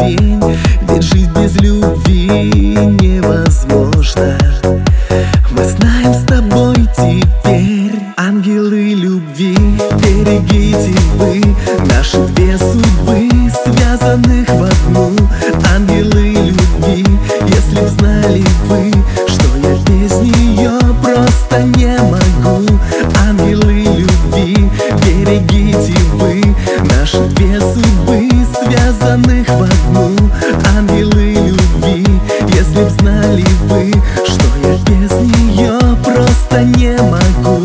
день, ведь жить без любви невозможно. Мы знаем с тобой теперь, ангелы любви, берегите вы наши две судьбы, связанных в одну. Ангелы любви, если б знали вы, что я без нее просто не могу. Ангелы любви, берегите вы наши две судьбы, связанных в одну. Ангелы любви, если б знали вы, что я без нее просто не могу.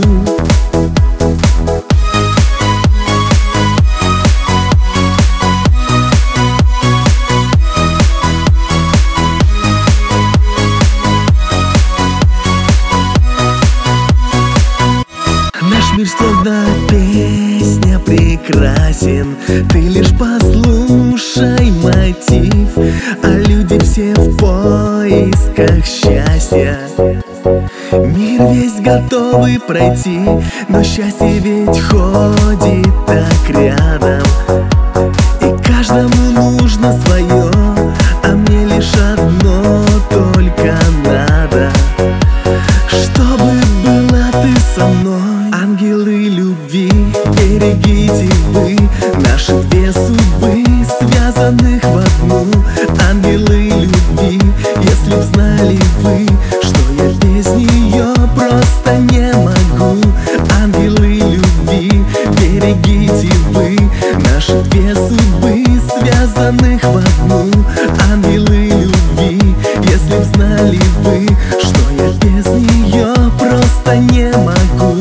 Наш мир словно песня прекрасен, ты лишь послушай мотив, а люди все в поисках счастья. Мир весь готовы пройти, но счастье ведь ходит так рядом, и каждому нужно свое, а мне лишь одно только надо, чтобы была ты со мной. Ангелы любви, берегите вы наши две судьбы, связанных в одну. Ангелы любви, если б знали вы, что я без нее просто не могу. Ангелы любви, берегите вы наши две судьбы, связанных в одну. Ангелы любви, если б знали вы, что я без нее просто не могу.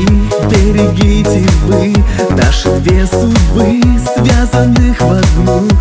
Берегите вы наши две судьбы, связанных в одну.